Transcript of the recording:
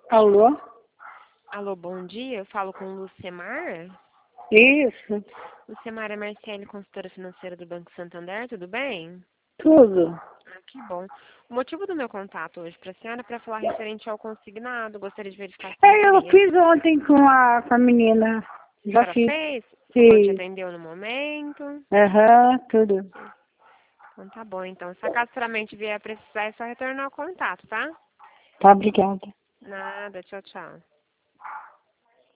Alô? Alô, bom dia. Eu falo com o Lucemar. Isso, Lucemar é Marcele, consultora financeira do Banco Santander, tudo bem? tudo. Ah, que bom. O motivo do meu contato hoje para a senhora é para falar referente ao consignado. Gostaria de verificar se Eu teria. fiz ontem com a menina. A Já senhora fiz. fez? Ela te Fiz. atendeu no momento? Aham, tudo. Então tá bom. Então, se acaso futuramente vier a precisar, é só retornar o contato, tá? Tá, obrigada. Nada. Tchau, tchau.